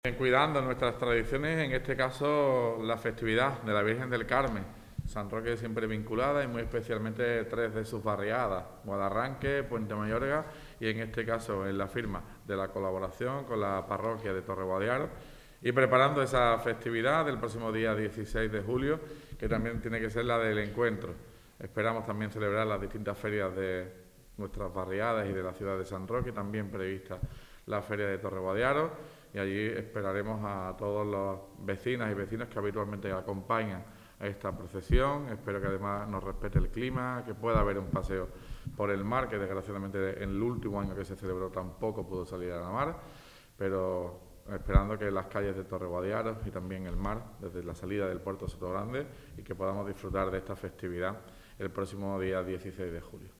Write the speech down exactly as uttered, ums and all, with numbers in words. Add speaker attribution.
Speaker 1: Cuidando nuestras tradiciones, en este caso la festividad de la Virgen del Carmen, San Roque siempre vinculada y muy especialmente tres de sus barriadas, Guadarranque, Puente Mayorga y en este caso en la firma de la colaboración con la parroquia de Torreguadiaro y preparando esa festividad del próximo día dieciséis de julio, que también tiene que ser la del encuentro. Esperamos también celebrar las distintas ferias de nuestras barriadas y de la ciudad de San Roque, también prevista la feria de Torreguadiaro, y allí esperaremos a todos los vecinas y vecinos que habitualmente acompañan a esta procesión. Espero que además nos respete el clima, que pueda haber un paseo por el mar, que desgraciadamente en el último año que se celebró tampoco pudo salir a la mar, pero esperando que las calles de Torreguadiaro y también el mar, desde la salida del puerto Sotogrande, y que podamos disfrutar de esta festividad el próximo día dieciséis de julio.